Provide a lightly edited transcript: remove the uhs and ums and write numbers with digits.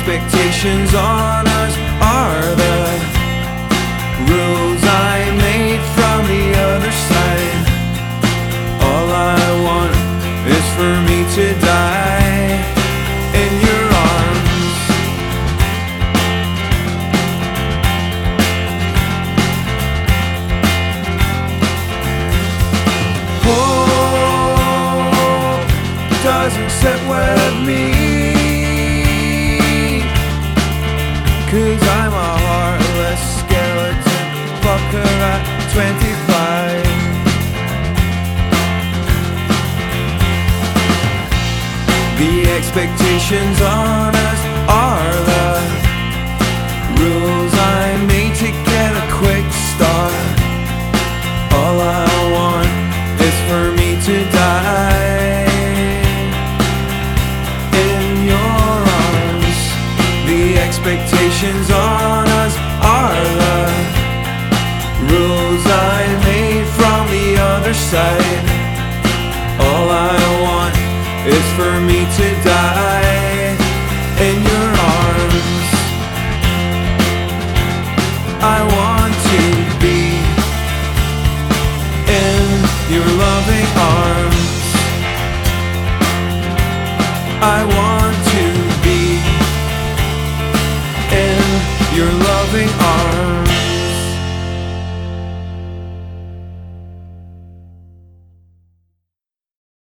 expectations on us are the rules I made from the other side. All I want is for me to die in your arms. Hope doesn't sit with me, 'cause I'm a heartless skeleton fucker at 25. The expectations on us are the rules I made to get a quick start. All I want is for me to die in your arms. The expectations on us are the rules I made from the other side. All I want is for me to die in your arms. I want to be in your loving arms. I want to be in your loving arms.